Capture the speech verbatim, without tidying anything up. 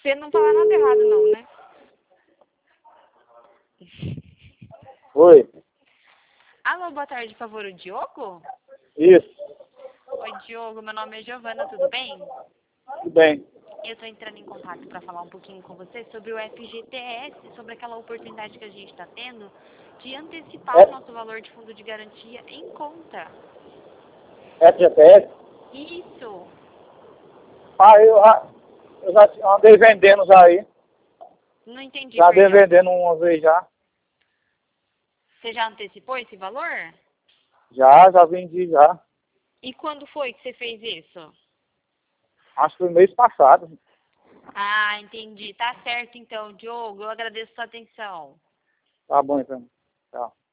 Você não fala nada errado, não, né? Oi. Alô, boa tarde, por favor, o Diogo? Isso. Oi, Diogo, meu nome é Giovana, tudo bem? Tudo bem. Eu estou entrando em contato para falar um pouquinho com você sobre o F G T S, sobre aquela oportunidade que a gente está tendo de antecipar É. o nosso valor de fundo de garantia em conta. F G T S? Isso. Ah, eu, ah, eu já andei vendendo já aí. Não entendi, Já andei perdão. vendendo uma vez já. Você já antecipou esse valor? Já, já vendi já. E quando foi que você fez isso? Acho que foi mês passado. Ah, entendi. Tá certo então, Diogo. Eu agradeço a sua atenção. Tá bom então. Tchau.